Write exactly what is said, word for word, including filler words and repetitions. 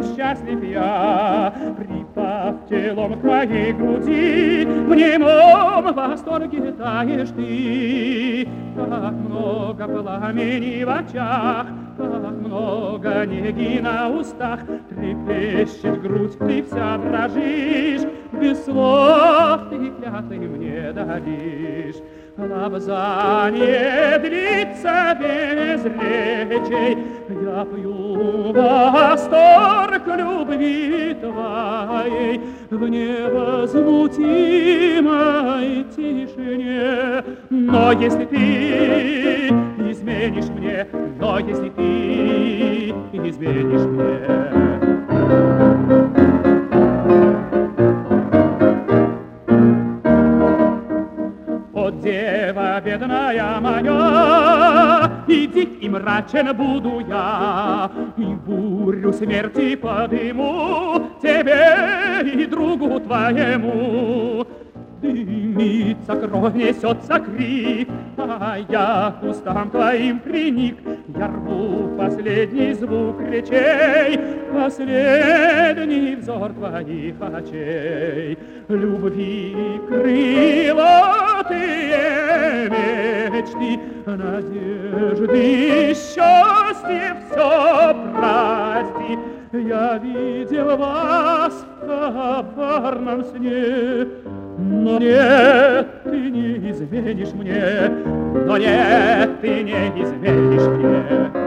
счастлив я, припав телом к твоей груди, в немом восторге таешь ты. Как много пламени в очах, как много неги на устах, трепещет грудь, ты вся дрожишь, без слов ты клятвы мне даришь. Лобзание длится без речей, я пью восторг любви твоей в невозмутимой тишине. Но если ты изменишь мне, но если ты изменишь мне, дева бедная моя, и дик, и мрачен буду я, и бурю смерти подыму тебе и другу твоему. Дымится кровь, несется крик, а я к устам твоим приник. Я рву последний звук речей, последний взор твоих очей. Любви крылатые мечты, надежды, счастье, все прости. Я видел вас в коварном сне, но нет, ты не изменишь мне, но нет, ты не изменишь мне.